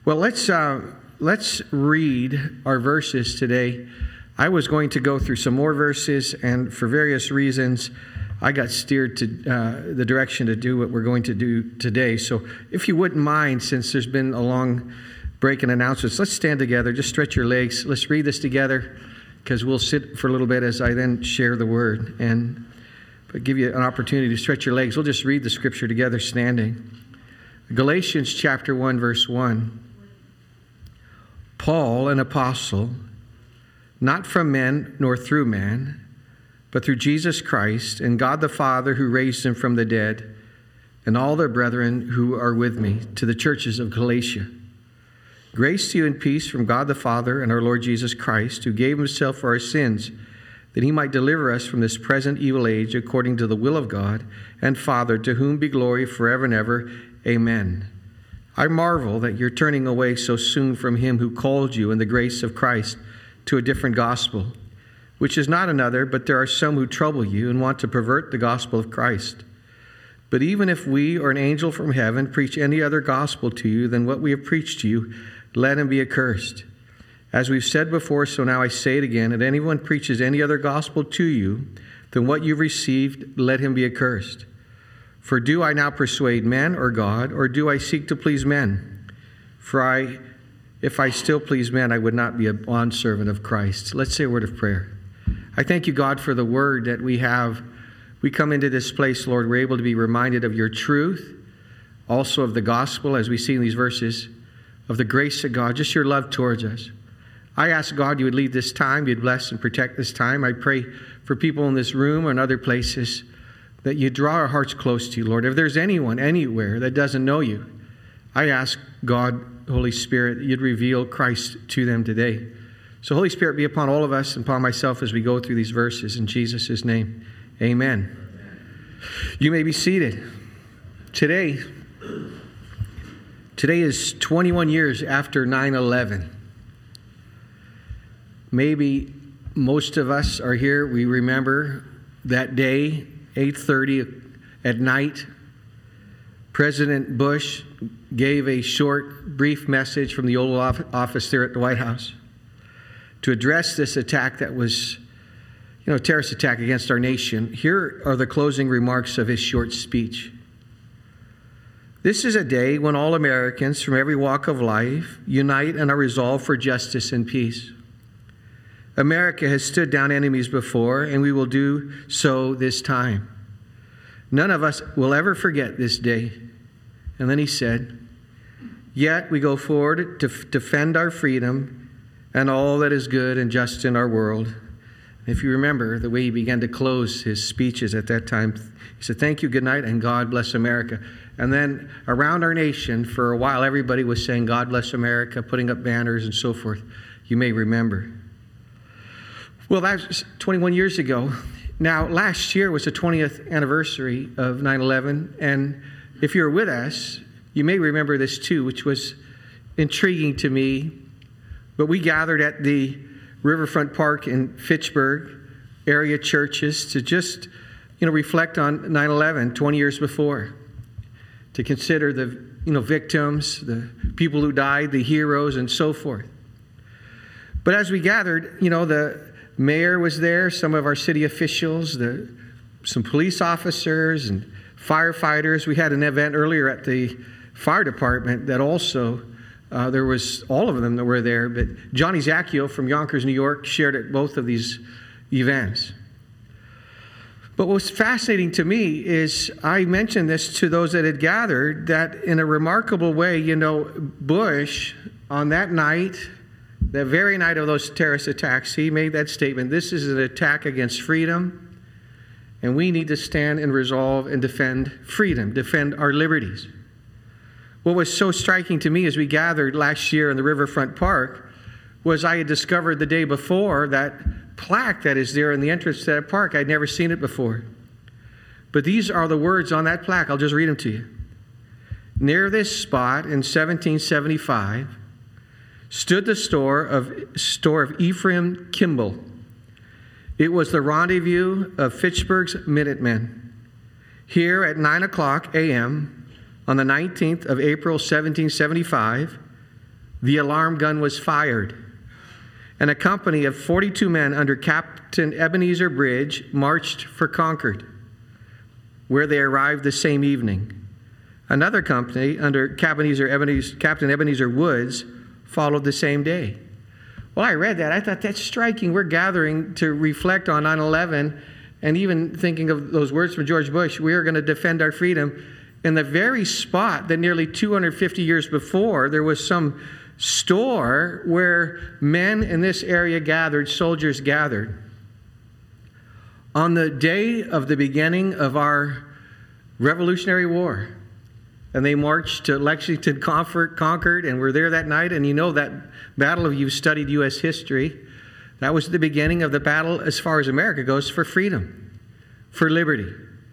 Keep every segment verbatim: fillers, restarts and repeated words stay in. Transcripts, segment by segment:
Well, let's uh, let's read our verses today. I was going to go through some more verses, and for various reasons, I got steered to uh, the direction to do what we're going to do today. So if you wouldn't mind, since there's been a long break in announcements, let's stand together. Just stretch your legs. Let's read this together, because we'll sit for a little bit as I then share the word and give you an opportunity to stretch your legs. We'll just read the scripture together standing. Galatians chapter one, verse one. Paul, an apostle, not from men nor through man, but through Jesus Christ and God the Father who raised him from the dead, and all the brethren who are with me, to the churches of Galatia. Grace to you and peace from God the Father and our Lord Jesus Christ, who gave himself for our sins, that he might deliver us from this present evil age, according to the will of God and Father, to whom be glory forever and ever. Amen. I marvel that you're turning away so soon from him who called you in the grace of Christ to a different gospel, which is not another, but there are some who trouble you and want to pervert the gospel of Christ. But even if we or an angel from heaven preach any other gospel to you than what we have preached to you, let him be accursed. As we've said before, so now I say it again, if anyone preaches any other gospel to you than what you've received, let him be accursed. For do I now persuade men or God, or do I seek to please men? For I, if I still please men, I would not be a bondservant of Christ. Let's say a word of prayer. I thank you, God, for the word that we have. We come into this place, Lord, we're able to be reminded of your truth, also of the gospel, as we see in these verses, of the grace of God, just your love towards us. I ask, God, you would lead this time, you'd bless and protect this time. I pray for people in this room or in other places that you draw our hearts close to you, Lord. If there's anyone anywhere that doesn't know you, I ask, God, Holy Spirit, that you'd reveal Christ to them today. So Holy Spirit, be upon all of us and upon myself as we go through these verses. In Jesus' name, amen. You may be seated. Today, today is twenty-one years after nine eleven. Maybe most of us are here. We remember that day, eight thirty at night. President Bush gave a short, brief message from the Oval Office there at the White House to address this attack that was, you know, a terrorist attack against our nation. Here are the closing remarks of his short speech. This is a day when all Americans from every walk of life unite and are resolved for justice and peace. America has stood down enemies before, and we will do so this time. None of us will ever forget this day. And then he said, yet we go forward to f- defend our freedom and all that is good and just in our world. If you remember the way he began to close his speeches at that time, he said, thank you, good night, and God bless America. And then around our nation, for a while, everybody was saying, God bless America, putting up banners and so forth. You may remember. Well, that was twenty-one years ago. Now, last year was the twentieth anniversary of nine eleven, and if you're with us, you may remember this too, which was intriguing to me. But we gathered at the Riverfront Park in Fitchburg, area churches, to just, you know, reflect on nine eleven, twenty years before, to consider the, you know, victims, the people who died, the heroes, and so forth. But as we gathered, you know, the mayor was there, some of our city officials, the, some police officers and firefighters. We had an event earlier at the fire department that also, uh, there was all of them that were there, but Johnny Zacchio from Yonkers, New York, shared at both of these events. But what's fascinating to me is I mentioned this to those that had gathered, that in a remarkable way, you know, Bush, on that night, the very night of those terrorist attacks, he made that statement, this is an attack against freedom, and we need to stand and resolve and defend freedom, defend our liberties. What was so striking to me as we gathered last year in the Riverfront Park was I had discovered the day before that plaque that is there in the entrance to that park. I'd never seen it before. But these are the words on that plaque. I'll just read them to you. Near this spot in seventeen seventy-five stood the store of, store of Ephraim Kimball. It was the rendezvous of Fitchburg's Minutemen. Here at nine o'clock a.m. on the nineteenth of April, seventeen seventy-five, the alarm gun was fired, and a company of forty-two men under Captain Ebenezer Bridge marched for Concord, where they arrived the same evening. Another company under Captain Ebenezer, Captain Ebenezer Woods followed the same day. Well, I read that. I thought that's striking. We're gathering to reflect on nine eleven, and even thinking of those words from George Bush, we are going to defend our freedom in the very spot that nearly two hundred fifty years before, there was some store where men in this area gathered, soldiers gathered. On the day of the beginning of our Revolutionary War, and they marched to Lexington, Concord, and were there that night. And you know that battle, if you've studied U S history, that was the beginning of the battle, as far as America goes, for freedom, for liberty.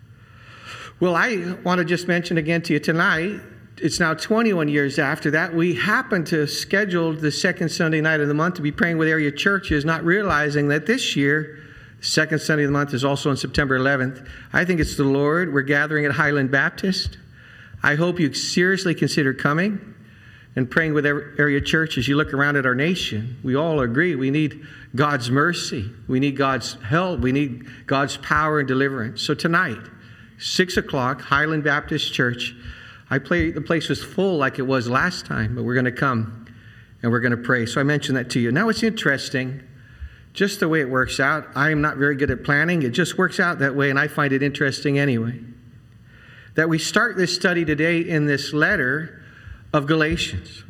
Well, I want to just mention again to you tonight, it's now twenty-one years after that, we happened to schedule the second Sunday night of the month to be praying with area churches, not realizing that this year, second Sunday of the month is also on September eleventh. I think it's the Lord. We're gathering at Highland Baptist. I hope you seriously consider coming and praying with area church. As you look around at our nation, we all agree we need God's mercy. We need God's help. We need God's power and deliverance. So tonight, six o'clock, Highland Baptist Church. I play, the place was full like it was last time, but we're going to come and we're going to pray. So I mentioned that to you. Now it's interesting, just the way it works out. I am not very good at planning. It just works out that way, and I find it interesting anyway, that we start this study today in this letter of Galatians.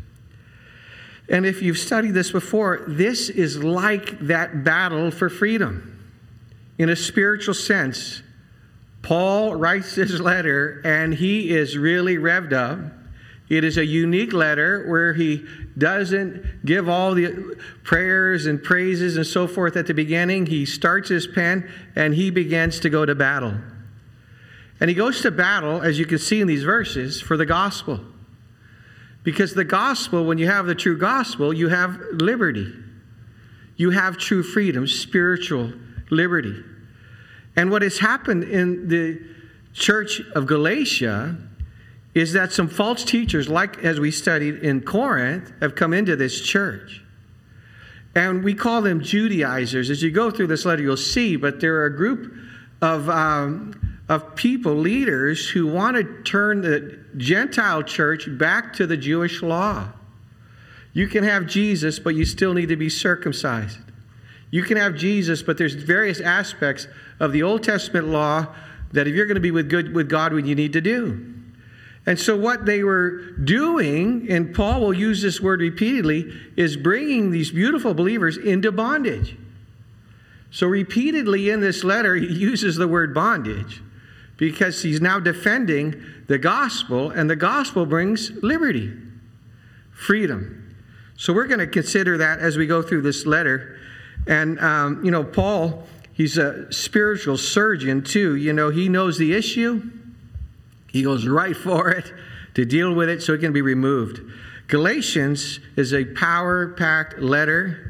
And if you've studied this before, this is like that battle for freedom. In a spiritual sense, Paul writes this letter, and he is really revved up. It is a unique letter where he doesn't give all the prayers and praises and so forth at the beginning. He starts his pen, and he begins to go to battle. And he goes to battle, as you can see in these verses, for the gospel. Because the gospel, when you have the true gospel, you have liberty. You have true freedom, spiritual liberty. And what has happened in the church of Galatia is that some false teachers, like as we studied in Corinth, have come into this church. And we call them Judaizers. As you go through this letter, you'll see, but there are a group of um, of people, leaders, who want to turn the Gentile church back to the Jewish law. You can have Jesus, but you still need to be circumcised. You can have Jesus, but there's various aspects of the Old Testament law that if you're going to be with good with God, what you need to do. And so what they were doing, and Paul will use this word repeatedly, is bringing these beautiful believers into bondage. So repeatedly in this letter, he uses the word bondage because he's now defending the gospel, and the gospel brings liberty, freedom. So we're going to consider that as we go through this letter. And, um, you know, Paul, he's a spiritual surgeon too. You know, he knows the issue. He goes right for it to deal with it so it can be removed. Galatians is a power-packed letter.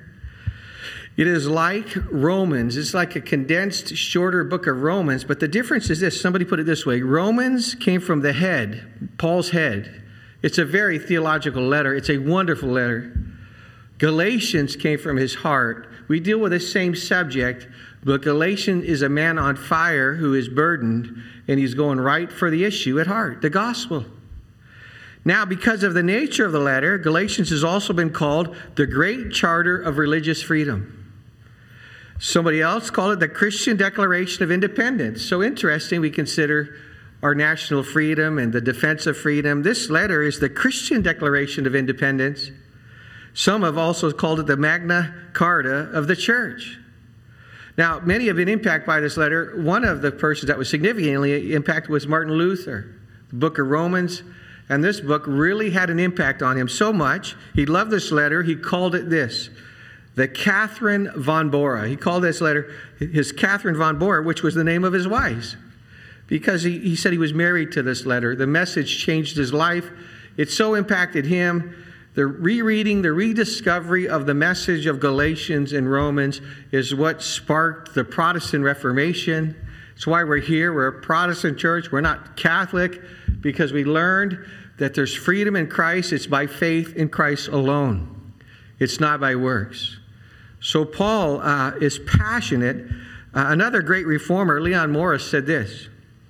It is like Romans. It's like a condensed, shorter book of Romans. But the difference is this. Somebody put it this way. Romans came from the head, Paul's head. It's a very theological letter. It's a wonderful letter. Galatians came from his heart. We deal with the same subject, but Galatians is a man on fire who is burdened, and he's going right for the issue at heart, the gospel. Now, because of the nature of the letter, Galatians has also been called the Great Charter of Religious Freedom. Somebody else called it the Christian Declaration of Independence. So interesting, we consider our national freedom and the defense of freedom. This letter is the Christian Declaration of Independence. Some have also called it the Magna Carta of the church. Now, many have been impacted by this letter. One of the persons that was significantly impacted was Martin Luther. The book of Romans, and this book really had an impact on him so much. He loved this letter. He called it this, the Catherine von Bora. He called this letter his Catherine von Bora, which was the name of his wife, because he, he said he was married to this letter. The message changed his life. It so impacted him. The rereading, the rediscovery of the message of Galatians and Romans is what sparked the Protestant Reformation. It's why we're here. We're a Protestant church. We're not Catholic, because we learned that there's freedom in Christ. It's by faith in Christ alone. It's not by works. So Paul uh, is passionate. Uh, another great reformer, Leon Morris, said this: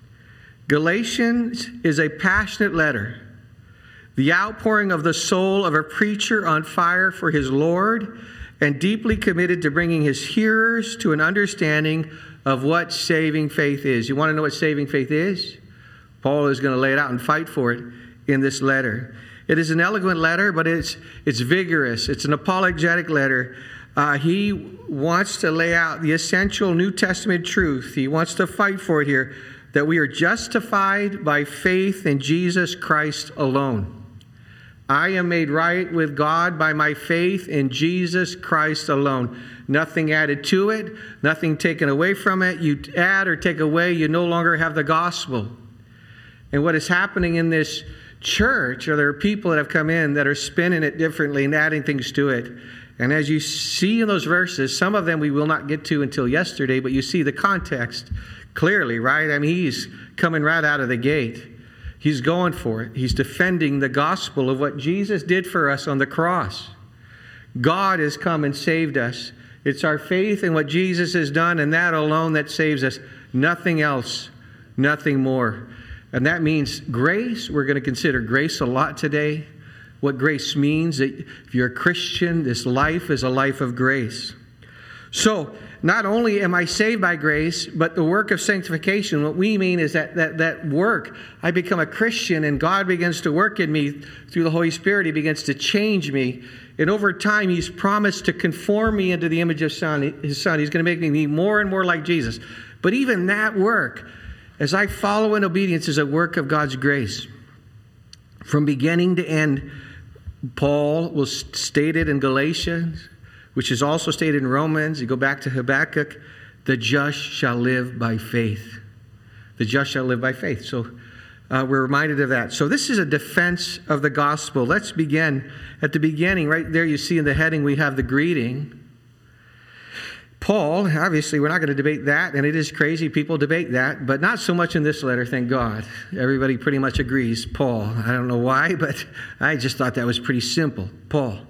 Galatians is a passionate letter, the outpouring of the soul of a preacher on fire for his Lord and deeply committed to bringing his hearers to an understanding of what saving faith is. You want to know what saving faith is? Paul is going to lay it out and fight for it in this letter. It is an eloquent letter, but it's it's vigorous. It's an apologetic letter. Uh, he wants to lay out the essential New Testament truth. He wants to fight for it here, that we are justified by faith in Jesus Christ alone. I am made right with God by my faith in Jesus Christ alone. Nothing added to it, nothing taken away from it. You add or take away, you no longer have the gospel. And what is happening in this church, or there are people that have come in that are spinning it differently and adding things to it. And as you see in those verses, some of them we will not get to until yesterday, but you see the context clearly, right? I mean, he's coming right out of the gate. He's going for it. He's defending the gospel of what Jesus did for us on the cross. God has come and saved us. It's our faith in what Jesus has done, and that alone that saves us. Nothing else, nothing more. And that means grace. We're going to consider grace a lot today. What grace means, that if you're a Christian, this life is a life of grace. So, not only am I saved by grace, but the work of sanctification, what we mean is that that, that work, I become a Christian and God begins to work in me through the Holy Spirit. He begins to change me. And over time, He's promised to conform me into the image of son, His Son. He's going to make me more and more like Jesus. But even that work, as I follow in obedience, is a work of God's grace. From beginning to end, Paul will state it in Galatians, which is also stated in Romans. You go back to Habakkuk, the just shall live by faith. The just shall live by faith. So uh, we're reminded of that. So this is a defense of the gospel. Let's begin at the beginning. Right there you see in the heading we have the greeting. Paul, obviously we're not going to debate that, and it is crazy. People debate that, but not so much in this letter, thank God. Everybody pretty much agrees. Paul. I don't know why, but I just thought that was pretty simple. Paul.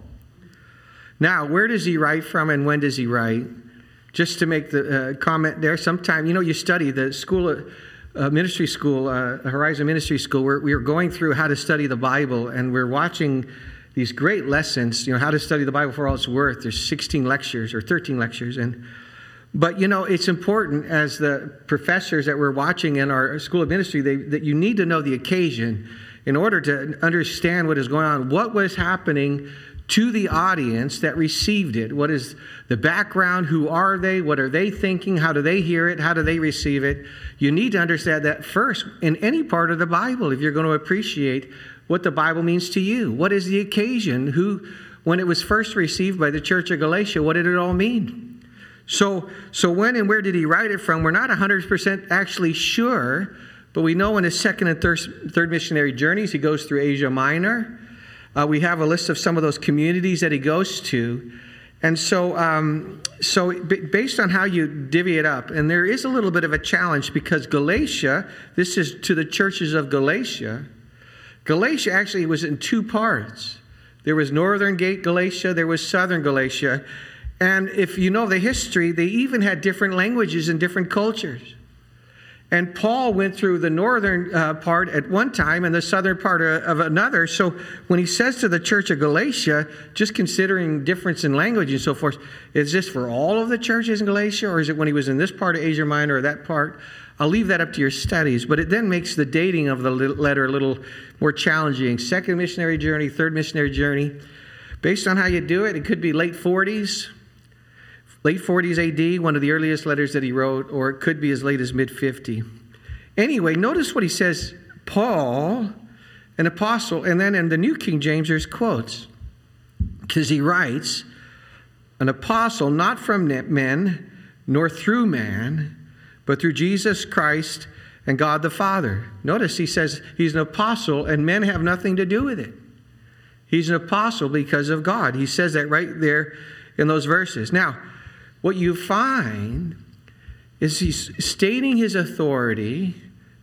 Now, where does he write from and when does he write? Just to make the uh, comment there, sometime, you know, you study the school, uh, ministry school, uh, Horizon Ministry School, where we were going through how to study the Bible, and we're watching these great lessons, you know, how to study the Bible for all it's worth. There's sixteen lectures or thirteen lectures. and But, you know, it's important as the professors that we're watching in our School of Ministry, they, that you need to know the occasion in order to understand what is going on. What was happening to the audience that received it? What is the background? Who are they? What are they thinking? How do they hear it? How do they receive it? You need to understand that first in any part of the Bible if you're going to appreciate what the Bible means to you. What is the occasion? Who, when it was first received by the church of Galatia, what did it all mean? So, so when and where did he write it from? We're not one hundred percent actually sure, but we know in his second and third, third missionary journeys, he goes through Asia Minor. Uh, we have a list of some of those communities that he goes to. And so, um, so b- based on how you divvy it up, and there is a little bit of a challenge because Galatia, this is to the churches of Galatia. Galatia actually was in two parts. There was northern gate Galatia, there was southern Galatia. And if you know the history, they even had different languages and different cultures. And Paul went through the northern uh, part at one time and the southern part of another. So when he says to the church of Galatia, just considering difference in language and so forth, is this for all of the churches in Galatia, or is it when he was in this part of Asia Minor or that part? I'll leave that up to your studies, but it then makes the dating of the letter a little more challenging. Second missionary journey, third missionary journey. Based on how you do it, it could be late forties, late forties A D, one of the earliest letters that he wrote, or it could be as late as mid fifty. Anyway, notice what he says, Paul, an apostle, and then in the New King James there's quotes, because he writes, an apostle not from men, nor through man, but through Jesus Christ and God the Father. Notice he says he's an apostle and men have nothing to do with it. He's an apostle because of God. He says that right there in those verses. Now, what you find is he's stating his authority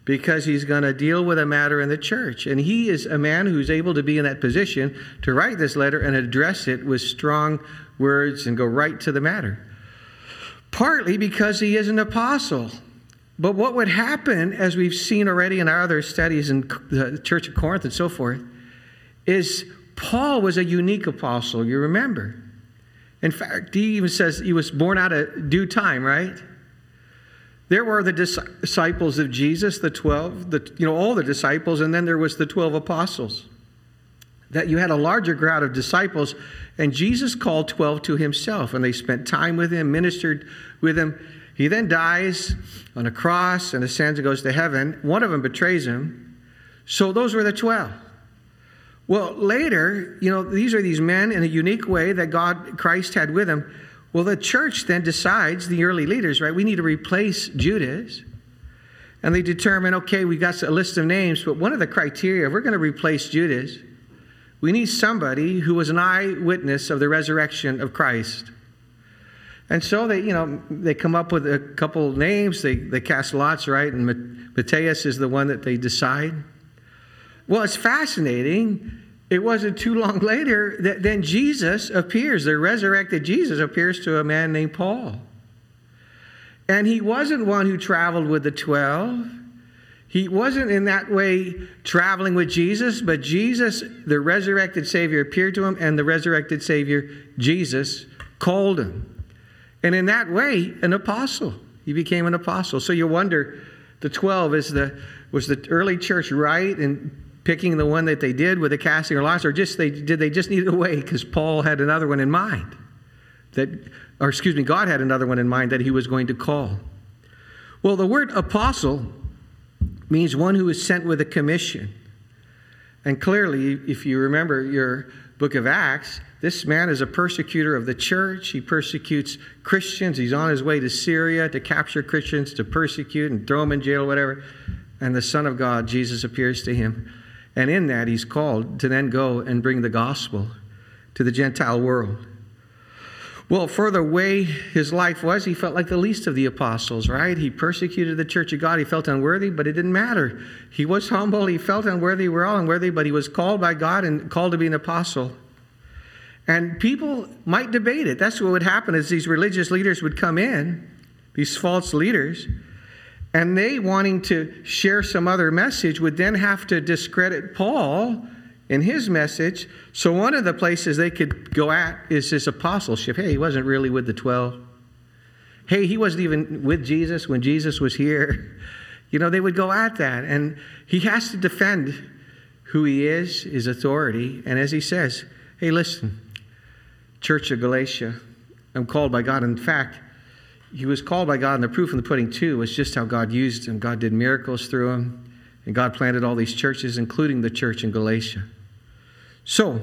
because he's going to deal with a matter in the church. And he is a man who's able to be in that position to write this letter and address it with strong words and go right to the matter. Partly because he is an apostle. But what would happen, as we've seen already in our other studies in the Church of Corinth and so forth, is Paul was a unique apostle, you remember. In fact, he even says he was born out of due time, right? There were the disciples of Jesus, the twelve, the, you know, all the disciples, and then there was the twelve apostles. That you had a larger crowd of disciples, and Jesus called twelve to himself, and they spent time with him, ministered with him. He then dies on a cross and ascends and goes to heaven. One of them betrays him. So those were the twelve. Well, later, you know, these are these men in a unique way that God, Christ had with him. Well, the church then decides, the early leaders, right, we need to replace Judas. And they determine, okay, we've got a list of names, but one of the criteria, if we're going to replace Judas, we need somebody who was an eyewitness of the resurrection of Christ. And so they, you know, they come up with a couple names, they, they cast lots, right? And Matthias is the one that they decide. Well, it's fascinating. It wasn't too long later that then Jesus appears. The resurrected Jesus appears to a man named Paul. And he wasn't one who traveled with the twelve. He wasn't in that way traveling with Jesus, but Jesus, the resurrected Savior, appeared to him, and the resurrected Savior, Jesus, called him. And in that way, an apostle. He became an apostle. So you wonder, the twelve is the was the early church right in picking the one that they did with the casting of lots, or just they did they just need a way because Paul had another one in mind that, or excuse me, God had another one in mind that he was going to call. Well, the word apostle means one who is sent with a commission. And clearly, if you remember your book of Acts, this man is a persecutor of the church. He persecutes Christians. He's on his way to Syria to capture Christians, to persecute and throw them in jail, whatever. And the Son of God, Jesus, appears to him. And in that, he's called to then go and bring the gospel to the Gentile world. Well, for the way his life was, he felt like the least of the apostles, right? He persecuted the church of God. He felt unworthy, but it didn't matter. He was humble. He felt unworthy. We're all unworthy, but he was called by God and called to be an apostle. And people might debate it. That's what would happen is these religious leaders would come in, these false leaders, and they, wanting to share some other message, would then have to discredit Paul in his message. So one of the places they could go at is his apostleship. Hey, he wasn't really with the twelve. Hey, he wasn't even with Jesus when Jesus was here. You know, they would go at that. And he has to defend who he is, his authority. And as he says, hey, listen, Church of Galatia, I'm called by God. In fact, he was called by God, and the proof in the pudding, too, was just how God used him. God did miracles through him, and God planted all these churches, including the church in Galatia. So,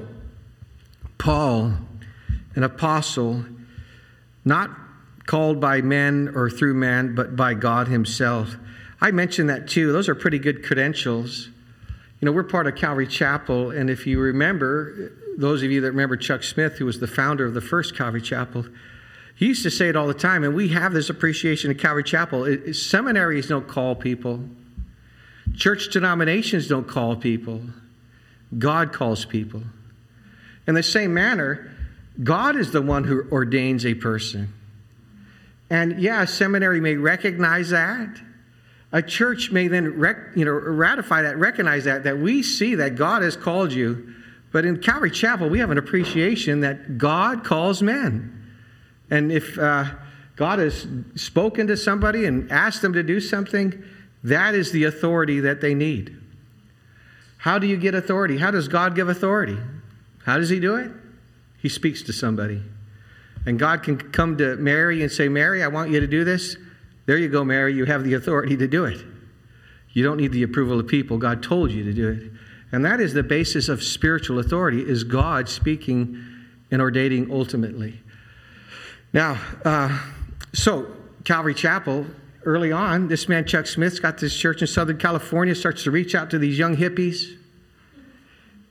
Paul, an apostle, not called by men or through man, but by God himself. I mentioned that, too. Those are pretty good credentials. You know, we're part of Calvary Chapel, and if you remember, those of you that remember Chuck Smith, who was the founder of the first Calvary Chapel, he used to say it all the time, and we have this appreciation at Calvary Chapel. It, it, seminaries don't call people. Church denominations don't call people. God calls people. In the same manner, God is the one who ordains a person. And yeah, a seminary may recognize that. A church may then rec, you know, ratify that, recognize that, that we see that God has called you. But in Calvary Chapel, we have an appreciation that God calls men. And if uh, God has spoken to somebody and asked them to do something, that is the authority that they need. How do you get authority? How does God give authority? How does he do it? He speaks to somebody. And God can come to Mary and say, Mary, I want you to do this. There you go, Mary. You have the authority to do it. You don't need the approval of people. God told you to do it. And that is the basis of spiritual authority, is God speaking and ordaining ultimately. Now, uh, so Calvary Chapel, early on, this man Chuck Smith's got this church in Southern California, starts to reach out to these young hippies.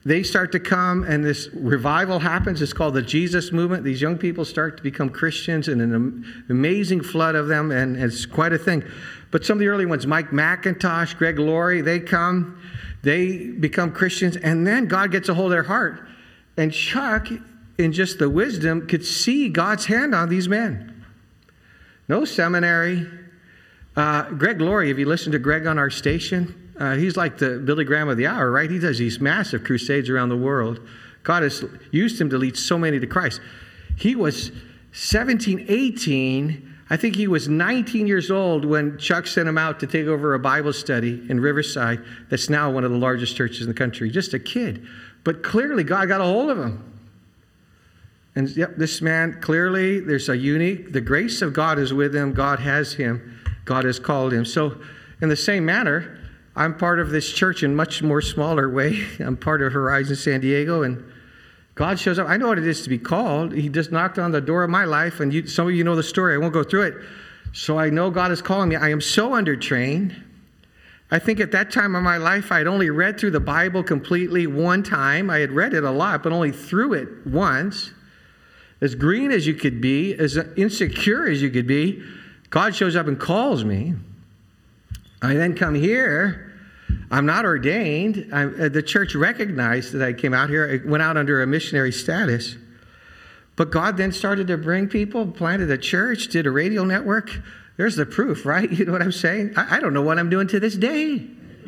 they start to come, and this revival happens. It's called the Jesus Movement. These young people start to become Christians, and an amazing flood of them, and it's quite a thing. But some of the early ones, Mike McIntosh, Greg Laurie, they come, they become Christians, and then God gets a hold of their heart. And Chuck, in just the wisdom, could see God's hand on these men. No seminary. Uh, Greg Laurie, if you listen to Greg on our station, Uh, he's like the Billy Graham of the hour, right? He does these massive crusades around the world. God has used him to lead so many to Christ. He was seventeen, eighteen. I think he was nineteen years old when Chuck sent him out to take over a Bible study in Riverside that's now one of the largest churches in the country. Just a kid. But clearly God got a hold of him. And yep, this man, clearly there's a unique, the grace of God is with him. God has him. God has called him. So in the same manner, I'm part of this church in much more smaller way. I'm part of Horizon San Diego, and God shows up. I know what it is to be called. He just knocked on the door of my life, and you, some of you know the story. I won't go through it. So I know God is calling me. I am so undertrained. I think at that time of my life, I had only read through the Bible completely one time. I had read it a lot, but only through it once. As green as you could be, as insecure as you could be, God shows up and calls me. I then come here. I'm not ordained. I, uh, the church recognized that I came out here. I went out under a missionary status. But God then started to bring people, planted a church, did a radio network. There's the proof, right? You know what I'm saying? I, I don't know what I'm doing to this day.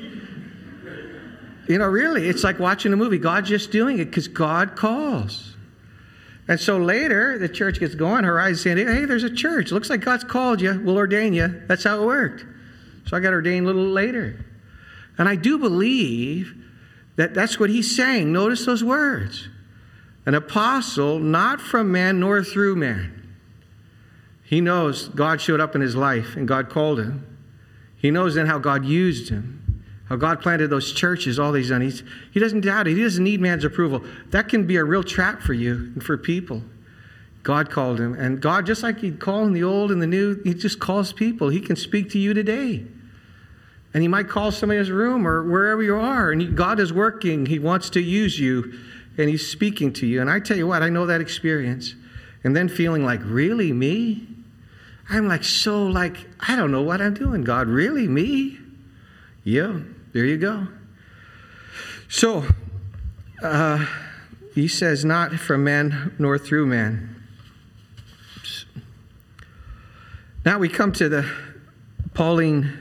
You know, really, it's like watching a movie. God's just doing it because God calls. And so later, the church gets going. Horizon San Diego, hey, there's a church. Looks like God's called you. We'll ordain you. That's how it worked. So I got ordained a little later. And I do believe that that's what he's saying. Notice those words. An apostle, not from man nor through man. He knows God showed up in his life and God called him. He knows then how God used him, how God planted those churches, all these done. He's, he doesn't doubt it. He doesn't need man's approval. That can be a real trap for you and for people. God called him. And God, just like he'd call in the old and the new, he just calls people. He can speak to you today. And he might call somebody in his room or wherever you are. And God is working. He wants to use you. And he's speaking to you. And I tell you what, I know that experience. And then feeling like, really, me? I'm like, so like, I don't know what I'm doing, God. Really, me? Yeah, there you go. So, uh, he says, not from man nor through man. Now we come to the Pauline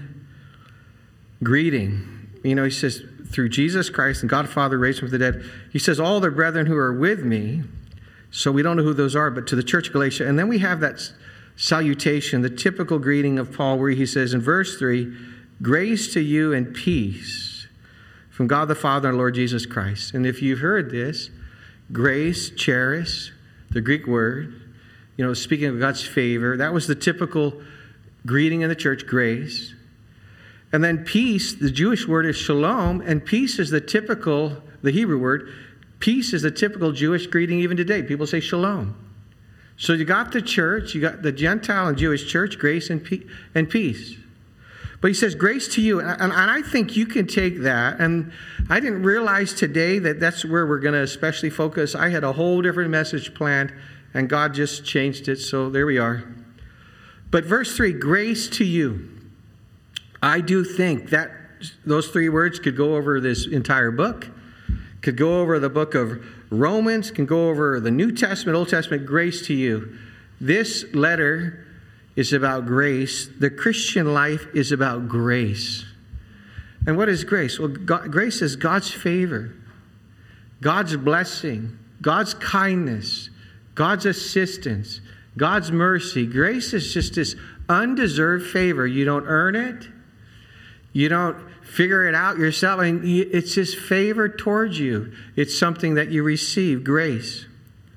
greeting. You know, he says, through Jesus Christ and God the Father raised him from the dead. He says, all the brethren who are with me. So we don't know who those are, but to the church of Galatia. And then we have that salutation, the typical greeting of Paul, where he says in verse three, grace to you and peace from God the Father and Lord Jesus Christ. And if you've heard this, grace, charis, the Greek word, you know, speaking of God's favor, that was the typical greeting in the church, grace. And then peace, the Jewish word is shalom, and peace is the typical, the Hebrew word, peace is the typical Jewish greeting even today. People say shalom. So you got the church, you got the Gentile and Jewish church, grace and peace. But he says, grace to you. And I think you can take that. And I didn't realize today that that's where we're going to especially focus. I had a whole different message planned, and God just changed it. So there we are. But verse three, grace to you. I do think that those three words could go over this entire book, could go over the book of Romans, can go over the New Testament, Old Testament, grace to you. This letter is about grace. The Christian life is about grace. And what is grace? Well, God, grace is God's favor, God's blessing, God's kindness, God's assistance, God's mercy. Grace is just this undeserved favor. You don't earn it. You don't figure it out yourself. I mean, it's His favor towards you. It's something that you receive, grace.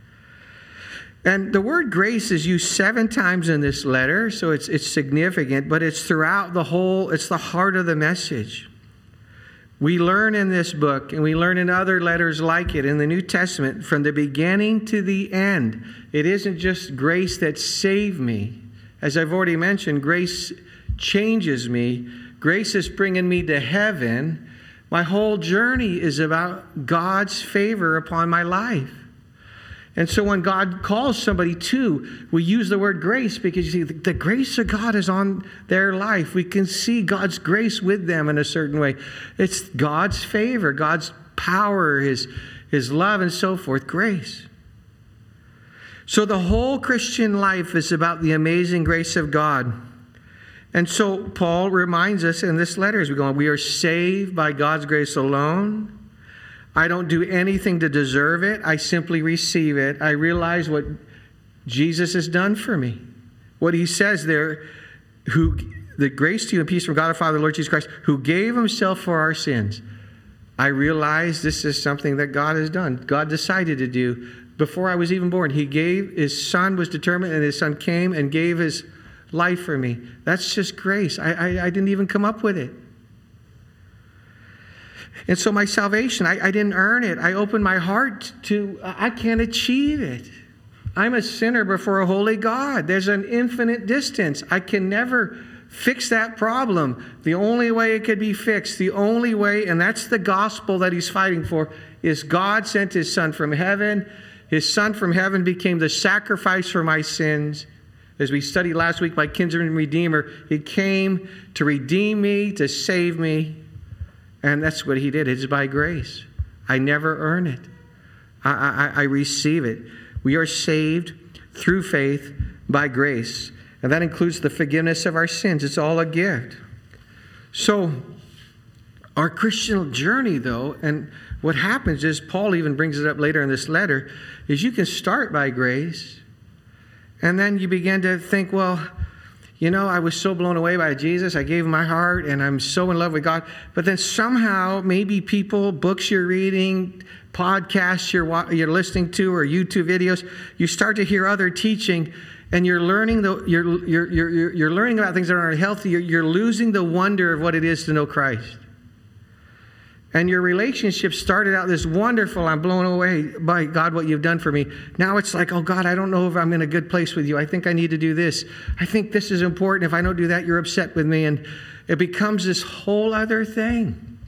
And the word grace is used seven times in this letter, so it's it's significant, but it's throughout the whole, it's the heart of the message. We learn in this book, and we learn in other letters like it in the New Testament, from the beginning to the end. It isn't just grace that saved me. As I've already mentioned, grace changes me. Grace is bringing me to heaven, My whole journey is about God's favor upon my life. And so when God calls somebody to, we use the word grace because you see the, the grace of God is on their life. We can see God's grace with them in a certain way. It's God's favor, God's power, His, His love, and so forth. Grace. So the whole Christian life is about the amazing grace of God. And so Paul reminds us in this letter as we go on, we are saved by God's grace alone. I don't do anything to deserve it. I simply receive it. I realize what Jesus has done for me. What he says there, who the grace to you and peace from God our Father, Lord Jesus Christ, who gave himself for our sins. I realize this is something that God has done. God decided to do before I was even born. He gave, his son was determined, and his son came and gave his life for me. That's just grace. I, I, I didn't even come up with it. And so my salvation, I, I didn't earn it. I opened my heart to, I can't achieve it. I'm a sinner before a holy God. There's an infinite distance. I can never fix that problem. The only way it could be fixed, the only way, and that's the gospel that he's fighting for, is God sent his son from heaven. His son from heaven became the sacrifice for my sins. As we studied last week, my kinsman redeemer, he came to redeem me, to save me. And that's what he did. It's by grace. I never earn it. I, I, I receive it. We are saved through faith by grace. And that includes the forgiveness of our sins. It's all a gift. So our Christian journey, though, and what happens is, Paul even brings it up later in this letter, is you can start by grace. And then you begin to think, well, you know, I was so blown away by Jesus. I gave him my heart, and I'm so in love with God. But then somehow, maybe people, books you're reading, podcasts you're you're listening to, or YouTube videos, you start to hear other teaching, and you're learning the you're you're you're you're learning about things that aren't healthy. You're, you're losing the wonder of what it is to know Christ. And your relationship started out this wonderful, I'm blown away by God, what you've done for me. Now it's like, oh God, I don't know if I'm in a good place with you. I think I need to do this. I think this is important. If I don't do that, you're upset with me. And it becomes this whole other thing.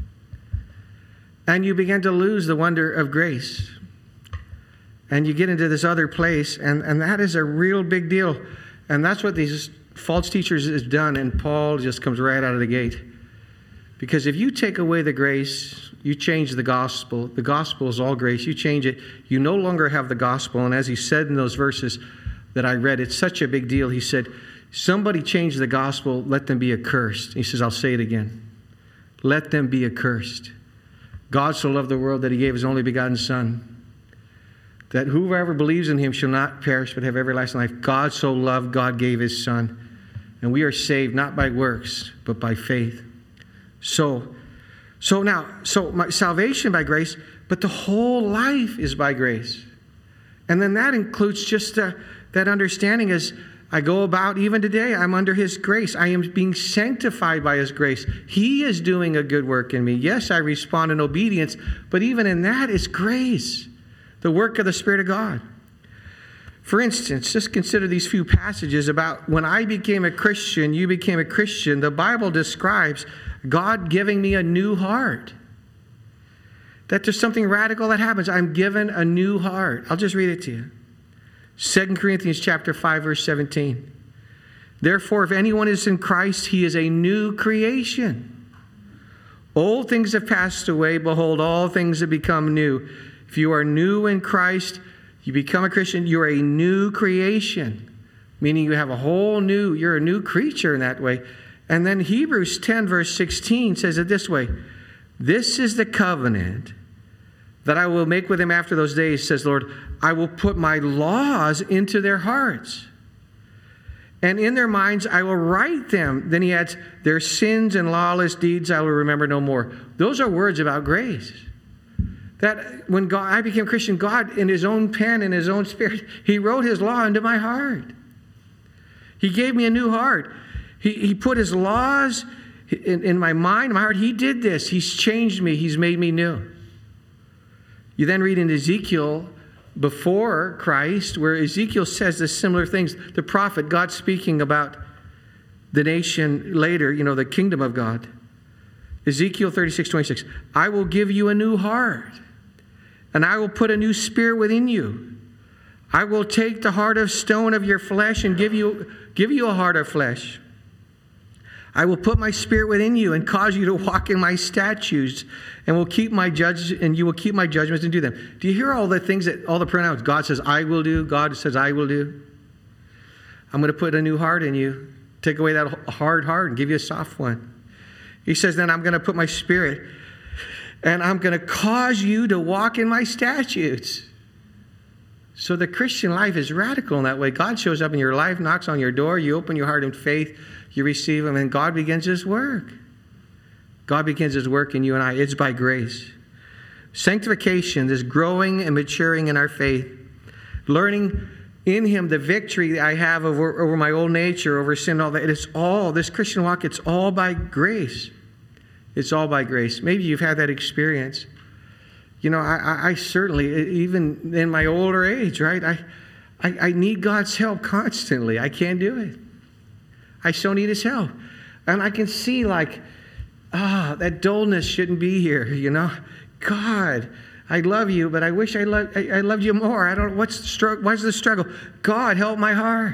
And you begin to lose the wonder of grace. And you get into this other place. And, and that is a real big deal. And that's what these false teachers has done. And Paul just comes right out of the gate. Because if you take away the grace, you change the gospel. The gospel is all grace. You change it, you no longer have the gospel. And as he said in those verses that I read, it's such a big deal. He said, somebody change the gospel, let them be accursed. He says, I'll say it again. Let them be accursed. God so loved the world that he gave his only begotten Son, that whoever believes in him shall not perish but have everlasting life. God so loved, God gave his Son. And we are saved not by works, but by faith. So, so now, so my salvation by grace, but the whole life is by grace. And then that includes just uh, that understanding as I go about even today, I'm under his grace. I am being sanctified by his grace. He is doing a good work in me. Yes, I respond in obedience, but even in that is grace, the work of the Spirit of God. For instance, just consider these few passages about when I became a Christian, you became a Christian. The Bible describes God giving me a new heart. That there's something radical that happens. I'm given a new heart. I'll just read it to you. Second Corinthians chapter five, verse seventeen. Therefore, if anyone is in Christ, he is a new creation. Old things have passed away. Behold, all things have become new. If you are new in Christ, you become a Christian, you're a new creation. Meaning you have a whole new, you're a new creature in that way. And then Hebrews ten, verse sixteen says it this way. This is the covenant that I will make with them after those days, says the Lord. I will put my laws into their hearts. And in their minds I will write them. Then he adds, their sins and lawless deeds I will remember no more. Those are words about grace. That when God, I became a Christian, God in his own pen, in his own spirit, he wrote his law into my heart. He gave me a new heart. He, he put his laws in, in my mind, in my heart. He did this. He's changed me. He's made me new. You then read in Ezekiel before Christ, where Ezekiel says the similar things. The prophet, God speaking about the nation later, you know, the kingdom of God. Ezekiel thirty-six twenty-six. I will give you a new heart, and I will put a new spirit within you. I will take the heart of stone of your flesh and give you, give you a heart of flesh. I will put my spirit within you and cause you to walk in my statutes, and will keep my judge and you will keep my judgments and do them. Do you hear all the things that all the pronouns? God says, I will do. God says, I will do. I'm going to put a new heart in you. Take away that hard heart and give you a soft one. He says, then I'm going to put my spirit, and I'm going to cause you to walk in my statutes. So the Christian life is radical in that way. God shows up in your life, knocks on your door, you open your heart in faith, you receive him, and God begins his work. God begins his work in you and I. It's by grace. Sanctification, this growing and maturing in our faith, learning in him the victory I have over, over my old nature, over sin, all that. It's all, this Christian walk, it's all by grace. It's all by grace. Maybe you've had that experience. You know, I, I certainly, even in my older age, right, I, I, I need God's help constantly. I can't do it. I so need his help. And I can see like, ah, oh, that dullness shouldn't be here, you know. God, I love you, but I wish I, lo- I, I loved you more. I don't, what's the struggle? What's the struggle? God, help my heart.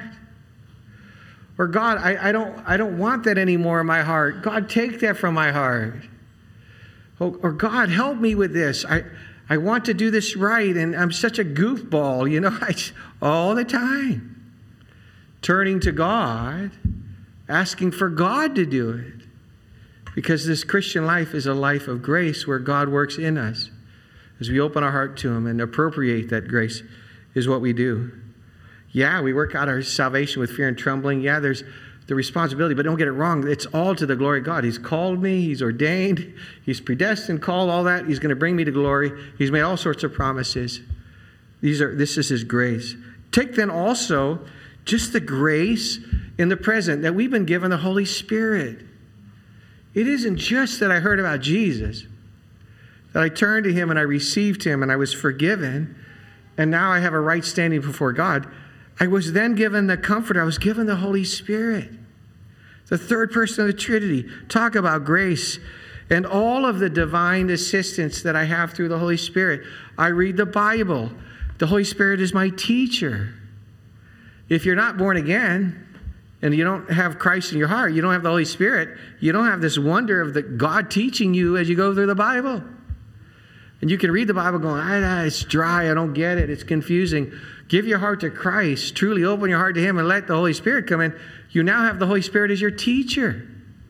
Or God, I, I don't I don't want that anymore in my heart. God, take that from my heart. Or, or God, help me with this. I, I want to do this right, and I'm such a goofball, you know, I, all the time. Turning to God, asking for God to do it. Because this Christian life is a life of grace where God works in us. As we open our heart to him and appropriate that grace is what we do. Yeah, we work out our salvation with fear and trembling. Yeah, there's the responsibility, but don't get it wrong. It's all to the glory of God. He's called me. He's ordained. He's predestined, called, all that. He's going to bring me to glory. He's made all sorts of promises. These are. This is his grace. Take then also just the grace in the present that we've been given the Holy Spirit. It isn't just that I heard about Jesus, that I turned to him and I received him and I was forgiven, and now I have a right standing before God. I was then given the Comforter. I was given the Holy Spirit, the third person of the Trinity. Talk about grace and all of the divine assistance that I have through the Holy Spirit. I read the Bible. The Holy Spirit is my teacher. If you're not born again and you don't have Christ in your heart, you don't have the Holy Spirit, you don't have this wonder of the God teaching you as you go through the Bible. And you can read the Bible going, ah, it's dry, I don't get it, it's confusing. Give your heart to Christ. Truly open your heart to him and let the Holy Spirit come in. You now have the Holy Spirit as your teacher.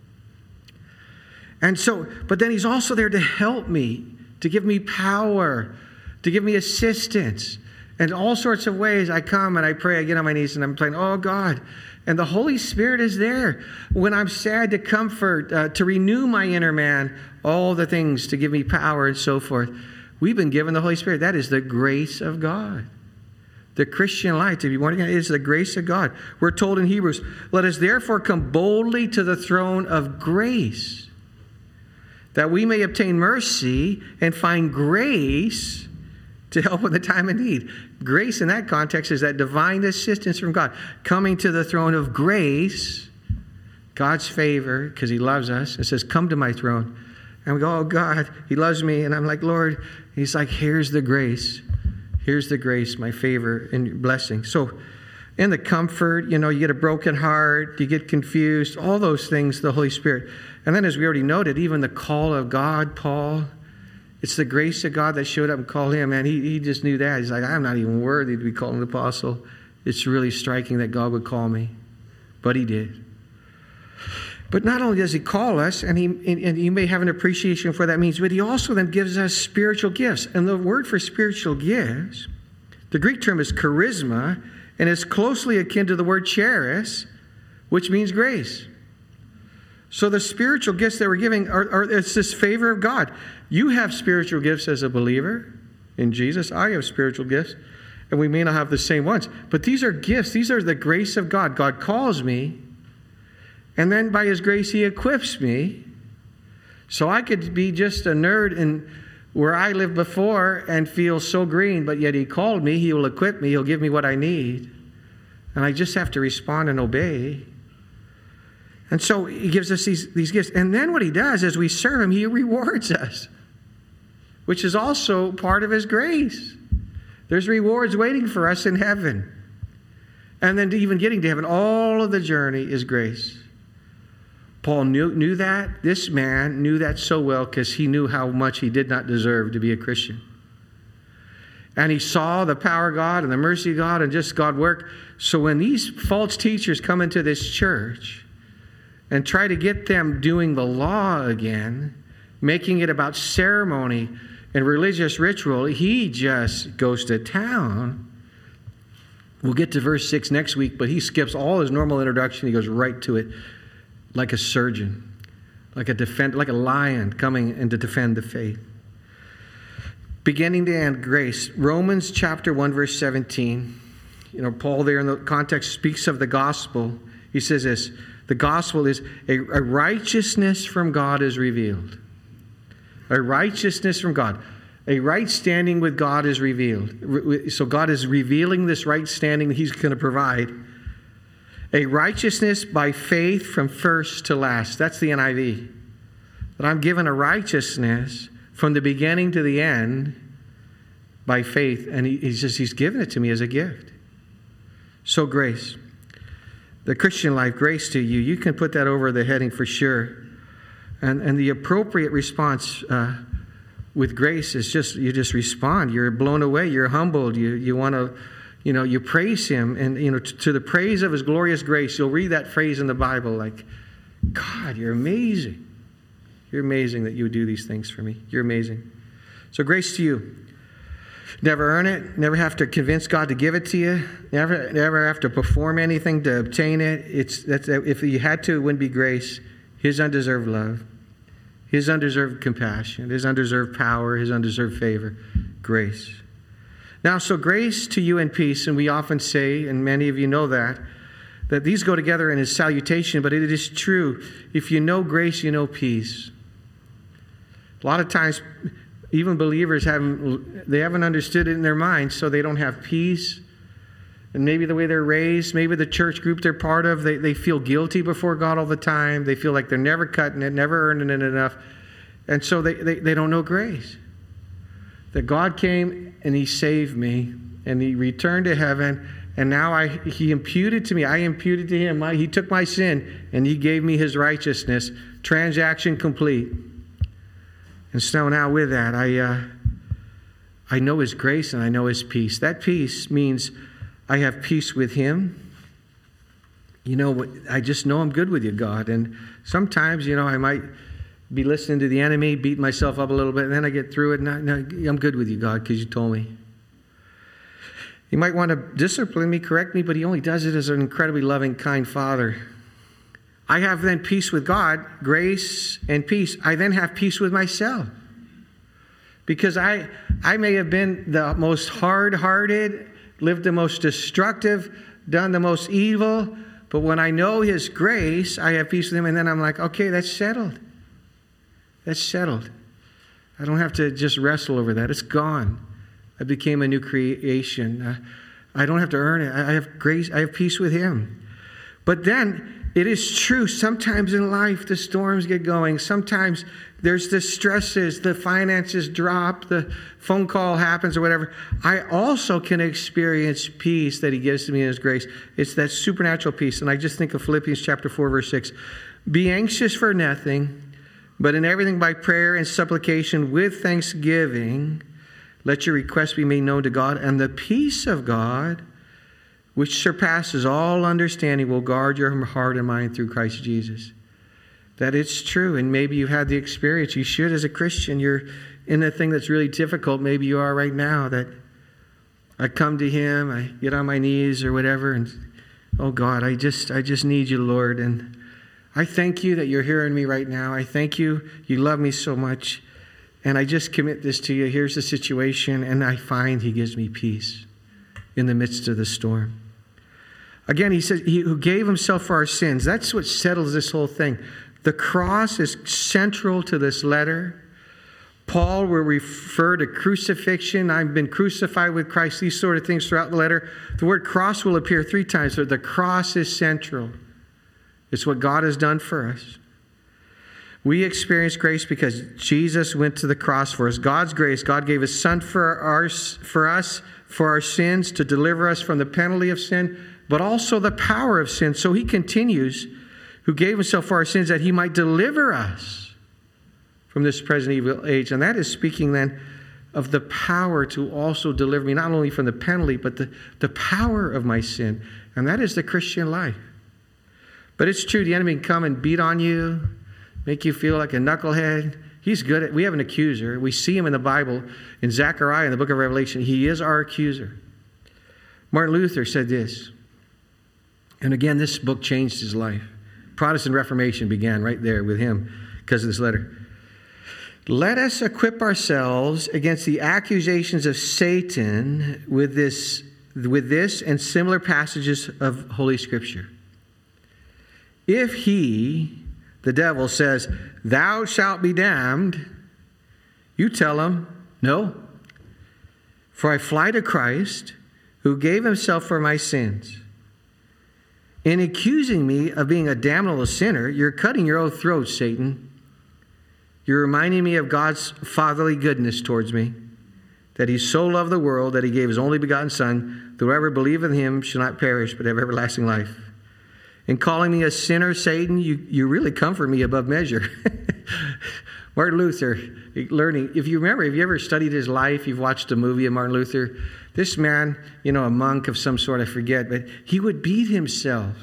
And so, but then he's also there to help me, to give me power, to give me assistance. And all sorts of ways I come and I pray, I get on my knees and I'm praying, oh God. And the Holy Spirit is there when I'm sad, to comfort, uh, to renew my inner man, all the things to give me power and so forth. We've been given the Holy Spirit. That is the grace of God. The Christian life, to be born again, is the grace of God. We're told in Hebrews, let us therefore come boldly to the throne of grace, that we may obtain mercy and find grace to help in the time of need. Grace in that context is that divine assistance from God. Coming to the throne of grace, God's favor, because he loves us. It says, come to my throne. And we go, oh God, he loves me. And I'm like, Lord, he's like, here's the grace. Here's the grace, my favor and blessing. So in the comfort, you know, you get a broken heart, you get confused, all those things, the Holy Spirit. And then as we already noted, even the call of God, Paul, it's the grace of God that showed up and called him. And he, he just knew that. He's like, I'm not even worthy to be called an apostle. It's really striking that God would call me. But he did. But not only does he call us, and he and, and you may have an appreciation for what that means, but he also then gives us spiritual gifts. And the word for spiritual gifts, the Greek term is charisma, and it's closely akin to the word charis, which means grace. So the spiritual gifts that we're giving are, are it's this favor of God. You have spiritual gifts as a believer in Jesus. I have spiritual gifts, and we may not have the same ones. But these are gifts. These are the grace of God. God calls me, and then by his grace, he equips me. So I could be just a nerd in where I lived before and feel so green, but yet he called me. He will equip me. He'll give me what I need. And I just have to respond and obey. And so he gives us these, these gifts. And then what he does is we serve him, he rewards us, which is also part of his grace. There's rewards waiting for us in heaven. And then to even getting to heaven, all of the journey is grace. Paul knew, knew that. This man knew that so well because he knew how much he did not deserve to be a Christian. And he saw the power of God and the mercy of God and just God work. So when these false teachers come into this church and try to get them doing the law again, making it about ceremony and religious ritual, he just goes to town. We'll get to verse six next week, but he skips all his normal introduction. He goes right to it like a surgeon, like a defend, like a lion coming in to defend the faith. Beginning to end, grace. Romans chapter one, verse seventeen. You know, Paul there in the context speaks of the gospel. He says this, the gospel is a, a righteousness from God is revealed. A righteousness from God. A right standing with God is revealed. So God is revealing this right standing that he's going to provide. A righteousness by faith from first to last. That's the N I V. That I'm given a righteousness from the beginning to the end by faith. And he, he's just, he's given it to me as a gift. So grace. The Christian life, grace to you. You can put that over the heading for sure. And and the appropriate response uh, with grace is just, you just respond. You're blown away. You're humbled. You you want to, you know, you praise him. And, you know, to, to the praise of his glorious grace, you'll read that phrase in the Bible like, God, you're amazing. You're amazing that you would do these things for me. You're amazing. So grace to you. Never earn it. Never have to convince God to give it to you. Never, never have to perform anything to obtain it. It's that's if you had to, it wouldn't be grace. His undeserved love, his undeserved compassion, his undeserved power, his undeserved favor, grace. Now, so grace to you and peace, and we often say, and many of you know that, that these go together in his salutation, but it is true. If you know grace, you know peace. A lot of times, even believers haven't, they haven't understood it in their minds, so they don't have peace. And maybe the way they're raised, maybe the church group they're part of, they, they feel guilty before God all the time. They feel like they're never cutting it, never earning it enough. And so they, they, they don't know grace. That God came and he saved me and he returned to heaven. And now I he imputed to me, I imputed to him. My, he took my sin and he gave me his righteousness. Transaction complete. And so now with that, I, uh, I know his grace and I know his peace. That peace means I have peace with him. You know, I just know I'm good with you, God. And sometimes, you know, I might be listening to the enemy, beating myself up a little bit, and then I get through it, and I, no, I'm good with you, God, because you told me. He might want to discipline me, correct me, but he only does it as an incredibly loving, kind Father. I have then peace with God, grace and peace. I then have peace with myself. Because I, I may have been the most hard-hearted, lived the most destructive, done the most evil, but when I know his grace, I have peace with him, and then I'm like, okay, that's settled. That's settled. I don't have to just wrestle over that. It's gone. I became a new creation. Uh, I don't have to earn it. I have grace. I have peace with him. But then, it is true, sometimes in life the storms get going. Sometimes there's the stresses, the finances drop, the phone call happens or whatever. I also can experience peace that he gives to me in his grace. It's that supernatural peace. And I just think of Philippians chapter four, verse six. Be anxious for nothing, but in everything by prayer and supplication with thanksgiving, let your requests be made known to God. And the peace of God, which surpasses all understanding, will guard your heart and mind through Christ Jesus. That it's true, and maybe you've had the experience. You should as a Christian. You're in a thing that's really difficult. Maybe you are right now, that I come to him, I get on my knees or whatever, and oh God, I just I just need you, Lord. And I thank you that you're hearing me right now. I thank you. You love me so much. And I just commit this to you. Here's the situation, and I find he gives me peace in the midst of the storm. Again, he says, he who gave himself for our sins. That's what settles this whole thing. The cross is central to this letter. Paul will refer to crucifixion. I've been crucified with Christ. These sort of things throughout the letter. The word cross will appear three times. So the cross is central It's what God has done for us. We experience grace because Jesus went to the cross for us. God's grace, God gave His Son for, our, for us, for our sins, to deliver us from the penalty of sin, but also the power of sin. So He continues, who gave Himself for our sins that He might deliver us from this present evil age. And that is speaking then of the power to also deliver me, not only from the penalty, but the, the power of my sin. And that is the Christian life. But it's true, the enemy can come and beat on you, make you feel like a knucklehead. He's good at, we have an accuser. We see him in the Bible, in Zechariah, in the book of Revelation. He is our accuser. Martin Luther said this, and again, this book changed his life. Protestant Reformation began right there with him because of this letter. Let us equip ourselves against the accusations of Satan with this, with this and similar passages of Holy Scripture. If he, the devil, says, thou shalt be damned, you tell him, no. For I fly to Christ, who gave Himself for my sins. In accusing me of being a damnable sinner, you're cutting your own throat, Satan. You're reminding me of God's fatherly goodness towards me, that He so loved the world that He gave His only begotten Son, that whoever believeth in Him shall not perish, but have everlasting life. In calling me a sinner, Satan, you, you really comfort me above measure. Martin Luther, learning, if you remember, if you ever studied his life, you've watched a movie of Martin Luther, this man, you know, a monk of some sort, I forget, but he would beat himself.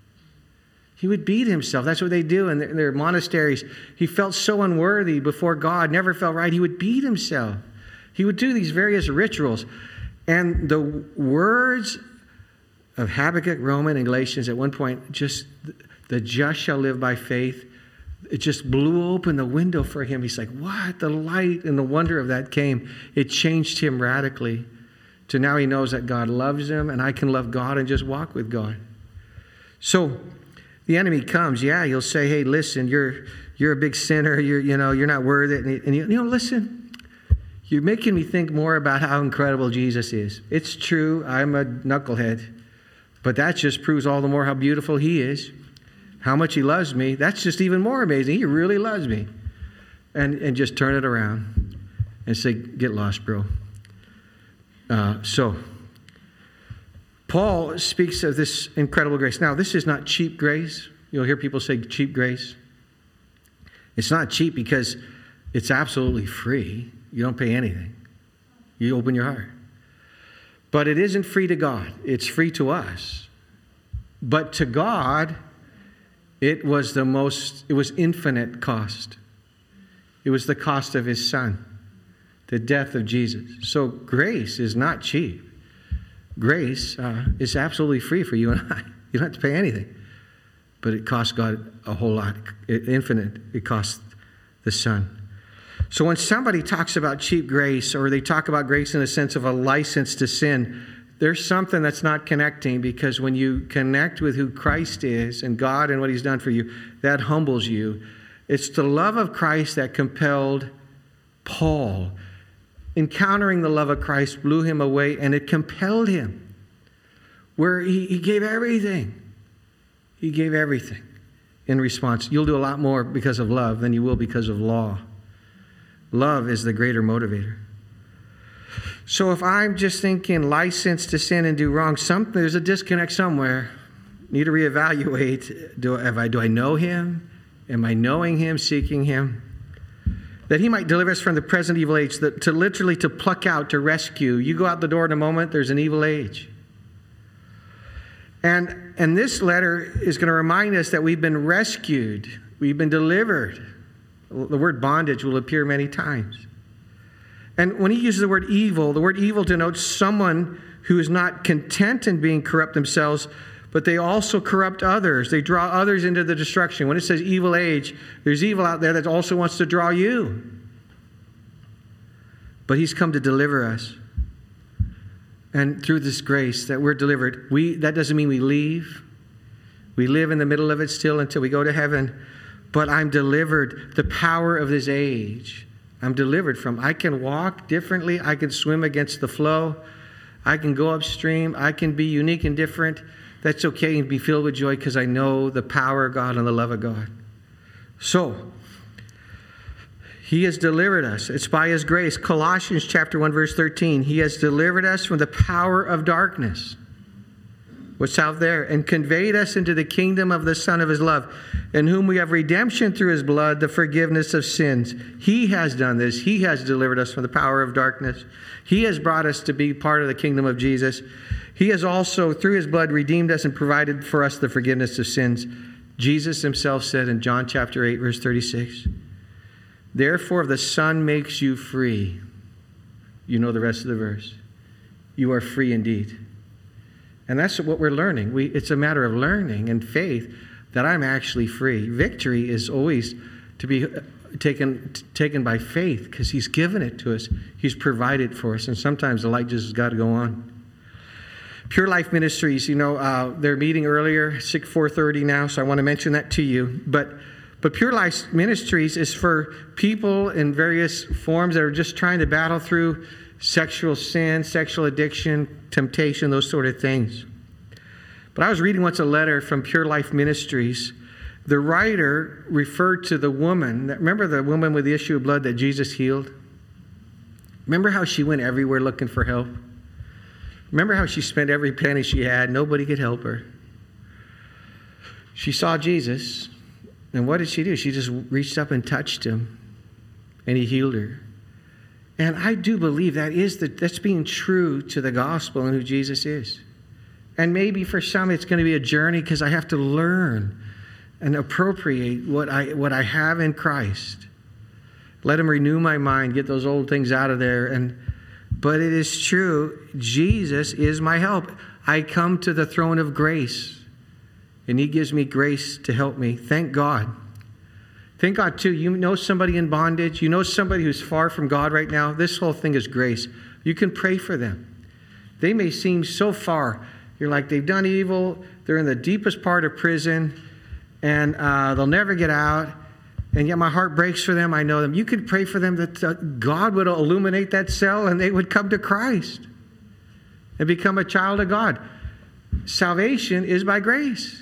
He would beat himself. That's what they do in their, in their monasteries. He felt so unworthy before God, never felt right. He would beat himself. He would do these various rituals. And the words of Habakkuk, Romans, and Galatians at one point, just the just shall live by faith. It just blew open the window for him. He's like, what? The light and the wonder of that came. It changed him radically to now he knows that God loves him and I can love God and just walk with God. So the enemy comes. Yeah, he'll say, hey, listen, you're you're a big sinner. You're, you know, you're not worth it. And, and you, you know, listen, you're making me think more about how incredible Jesus is. It's true. I'm a knucklehead. But that just proves all the more how beautiful He is, how much He loves me. That's just even more amazing. He really loves me. And and just turn it around and say, get lost, bro. Uh, so, Paul speaks of this incredible grace. Now, this is not cheap grace. You'll hear people say cheap grace. It's not cheap because it's absolutely free. You don't pay anything. You open your heart. But it isn't free to God. It's free to us. But to God, it was the most, it was infinite cost. It was the cost of His Son, the death of Jesus. So grace is not cheap. Grace uh, is absolutely free for you and I. You don't have to pay anything. But it costs God a whole lot. It, infinite. It costs the Son. So when somebody talks about cheap grace, or they talk about grace in the sense of a license to sin, there's something that's not connecting, because when you connect with who Christ is and God and what He's done for you, that humbles you. It's the love of Christ that compelled Paul. Encountering the love of Christ blew him away, and it compelled him, where he, he gave everything. He gave everything in response. You'll do a lot more because of love than you will because of law. Love is the greater motivator. So if I'm just thinking license to sin and do wrong, something, there's a disconnect somewhere. Need to reevaluate. Do, have I, do I know Him? Am I knowing Him, seeking Him? That He might deliver us from the present evil age, that, to literally to pluck out, to rescue. You go out the door in a moment, there's an evil age. And, and this letter is going to remind us that we've been rescued. We've been delivered. The word bondage will appear many times. And when he uses the word evil, the word evil denotes someone who is not content in being corrupt themselves, but they also corrupt others. They draw others into the destruction. When it says evil age, there's evil out there that also wants to draw you. But He's come to deliver us. And through this grace that we're delivered, we that doesn't mean we leave. We live in the middle of it still until we go to heaven. But I'm delivered. The power of this age, I'm delivered from. I can walk differently. I can swim against the flow. I can go upstream. I can be unique and different. That's okay, and be filled with joy because I know the power of God and the love of God. So, He has delivered us. It's by His grace. Colossians chapter one, verse thirteen. He has delivered us from the power of darkness. What's out there? And conveyed us into the kingdom of the Son of His love, in whom we have redemption through His blood, the forgiveness of sins. He has done this. He has delivered us from the power of darkness. He has brought us to be part of the kingdom of Jesus. He has also, through His blood, redeemed us and provided for us the forgiveness of sins. Jesus Himself said in John chapter eight, verse thirty-six, therefore, if the Son makes you free, you know the rest of the verse, you are free indeed. And that's what we're learning. We, it's a matter of learning and faith that I'm actually free. Victory is always to be taken taken by faith because He's given it to us. He's provided for us. And sometimes the light just has got to go on. Pure Life Ministries, you know, uh, they're meeting earlier, four thirty now, so I want to mention that to you. But but Pure Life Ministries is for people in various forms that are just trying to battle through sexual sin, sexual addiction, temptation, those sort of things. But I was reading once a letter from Pure Life Ministries. The writer referred to the woman, remember the woman with the issue of blood that Jesus healed? Remember how she went everywhere looking for help? Remember how she spent every penny she had? Nobody could help her. She saw Jesus, and what did she do? She just reached up and touched Him, and He healed her. And I do believe that is the, that's being true to the gospel and who Jesus is. And maybe for some it's going to be a journey because I have to learn and appropriate what I what I have in Christ. Let Him renew my mind, get those old things out of there. And but it is true, Jesus is my help. I come to the throne of grace, and He gives me grace to help me. Thank God. Thank God, too, you know somebody in bondage. You know somebody who's far from God right now. This whole thing is grace. You can pray for them. They may seem so far. You're like, they've done evil. They're in the deepest part of prison, and uh, they'll never get out. And yet my heart breaks for them. I know them. You could pray for them that uh, God would illuminate that cell, and they would come to Christ and become a child of God. Salvation is by grace.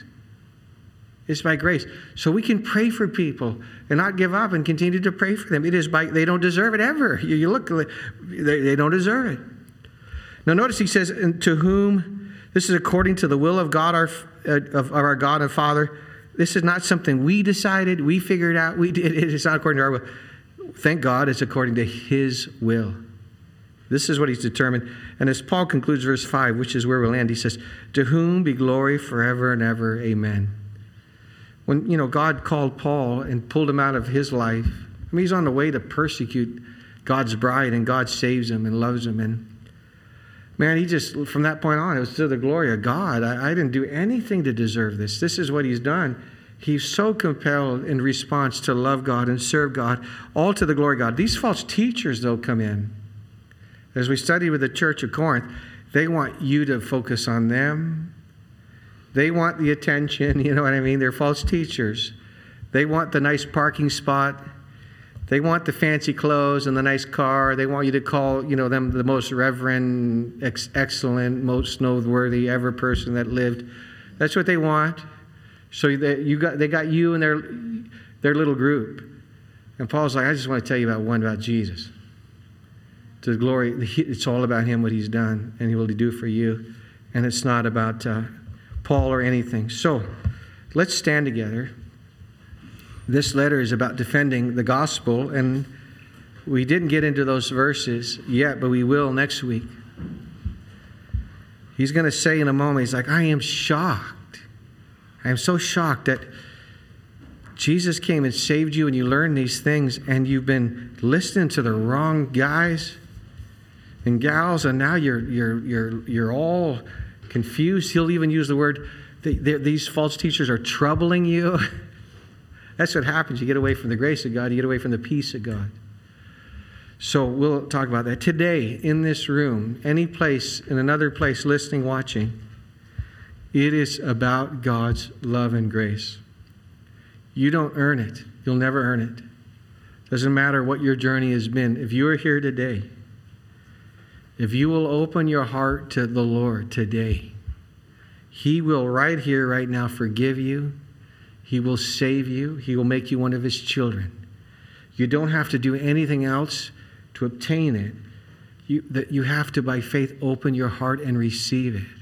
It's by grace. So we can pray for people and not give up and continue to pray for them. It is by, they don't deserve it ever. You, you look, they, they don't deserve it. Now notice he says, to whom, this is according to the will of God, our, of, of our God and Father. This is not something we decided, we figured out, we did. It is not according to our will. Thank God it's according to His will. This is what He's determined. And as Paul concludes verse five, which is where we'll end, he says, to whom be glory forever and ever. Amen. When, you know, God called Paul and pulled him out of his life, I mean, he's on the way to persecute God's bride, and God saves him and loves him. And man, he just, from that point on, it was to the glory of God. I, I didn't do anything to deserve this. This is what He's done. He's so compelled in response to love God and serve God, all to the glory of God. These false teachers, though, come in. As we study with the church of Corinth, they want you to focus on them. They want the attention, you know what I mean? They're false teachers. They want the nice parking spot. They want the fancy clothes and the nice car. They want you to call, you know, them the most reverend, ex- excellent, most noteworthy ever person that lived. That's what they want. So they, you got, they got you and their, their little group. And Paul's like, I just want to tell you about one, about Jesus. To the glory, it's all about Him, what He's done, and He will do for you. And it's not about Uh, Paul or anything. So let's stand together. This letter is about defending the gospel, and we didn't get into those verses yet, but we will next week. He's going to say in a moment, he's like, I am shocked. I am so shocked that Jesus came and saved you, and you learned these things, and you've been listening to the wrong guys and gals, and now you're you're you're you're all confused. He'll even use the word, these false teachers are troubling you. That's what happens. You get away from the grace of God. You get away from the peace of God. So we'll talk about that. Today, in this room, any place, in another place, listening, watching, it is about God's love and grace. You don't earn it. You'll never earn it. Doesn't matter what your journey has been. If you are here today, if you will open your heart to the Lord today, He will right here, right now, forgive you. He will save you. He will make you one of his children. You don't have to do anything else to obtain it. You, that you have to, by faith, open your heart and receive it.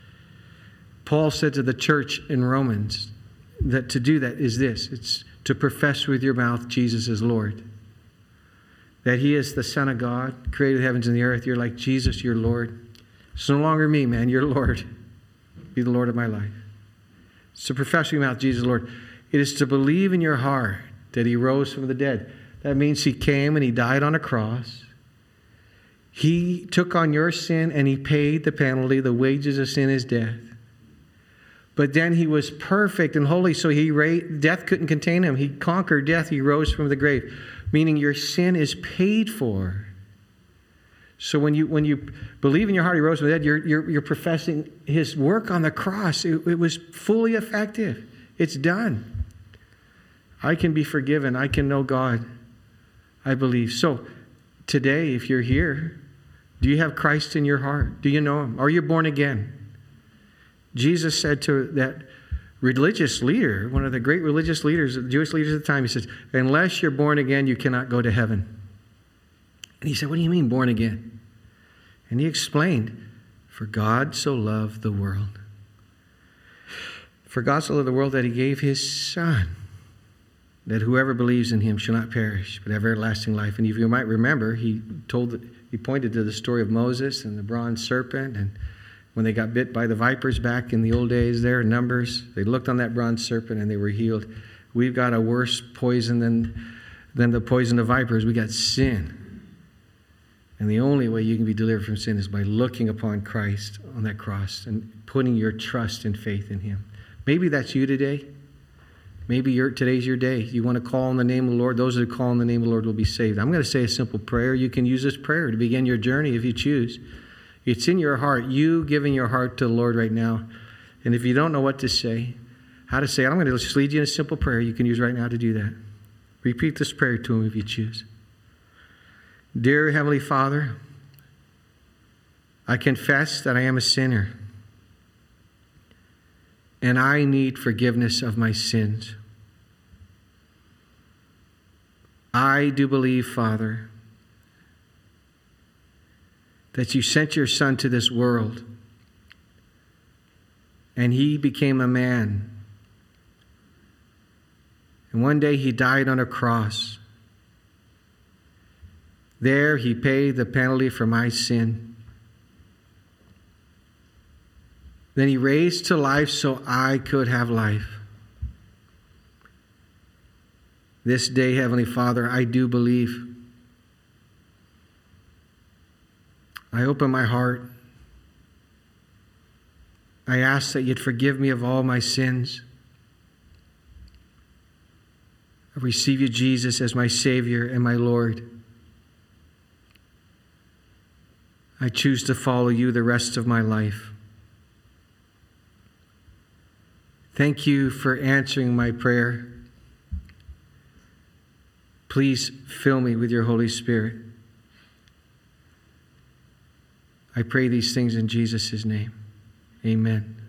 Paul said to the church in Romans that to do that is this. It's to profess with your mouth Jesus is Lord. That he is the Son of God, created the heavens and the earth. You're like Jesus, you're Lord. It's no longer me, man. You're Lord. Be the Lord of my life. It's to profess with your mouth Jesus is Lord. It is to believe in your heart that he rose from the dead. That means he came and he died on a cross. He took on your sin and he paid the penalty. The wages of sin is death. But then he was perfect and holy, so he ra- death couldn't contain him. He conquered death. He rose from the grave, meaning your sin is paid for. So when you when you believe in your heart he rose from the dead, you're you're, you're professing his work on the cross. It, it was fully effective. It's done. I can be forgiven. I can know God. I believe. So today, if you're here, do you have Christ in your heart? Do you know him? Are you born again? Jesus said to that religious leader, one of the great religious leaders, Jewish leaders at the time, he says, unless you're born again, you cannot go to heaven. And he said, what do you mean born again? And he explained, for God so loved the world. For God so loved the world that he gave his Son, that whoever believes in him shall not perish, but have everlasting life. And if you might remember, he told, he pointed to the story of Moses and the bronze serpent, and when they got bit by the vipers back in the old days there, in Numbers, they looked on that bronze serpent and they were healed. We've got a worse poison than, than the poison of vipers. We got sin. And the only way you can be delivered from sin is by looking upon Christ on that cross and putting your trust and faith in him. Maybe that's you today. Maybe you're, today's your day. You want to call on the name of the Lord. Those that call on the name of the Lord will be saved. I'm going to say a simple prayer. You can use this prayer to begin your journey if you choose. It's in your heart. You giving your heart to the Lord right now. And if you don't know what to say, how to say it, I'm going to just lead you in a simple prayer you can use right now to do that. Repeat this prayer to him if you choose. Dear Heavenly Father, I confess that I am a sinner. And I need forgiveness of my sins. I do believe, Father, that you sent your Son to this world and he became a man. And one day he died on a cross. There he paid the penalty for my sin. Then he raised to life so I could have life. This day, Heavenly Father, I do believe. I open my heart. I ask that you'd forgive me of all my sins. I receive you, Jesus, as my Savior and my Lord. I choose to follow you the rest of my life. Thank you for answering my prayer. Please fill me with your Holy Spirit. I pray these things in Jesus' name. Amen.